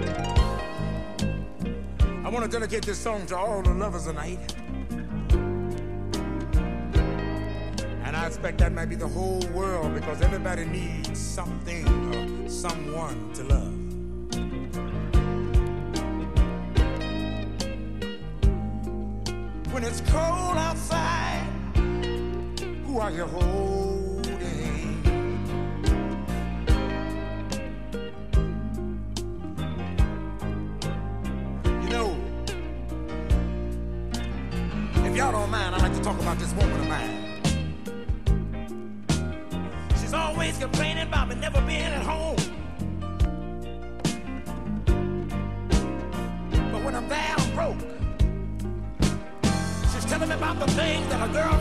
I want to dedicate this song to all the lovers tonight. And I expect that might be the whole world, because everybody needs something or someone to love. When it's cold outside, who are you holding? You know, if y'all don't mind, I'd like to talk about this woman of mine. She's always complaining about me never being at home. But when I'm there, I'm broke. She's telling me about the things that a girl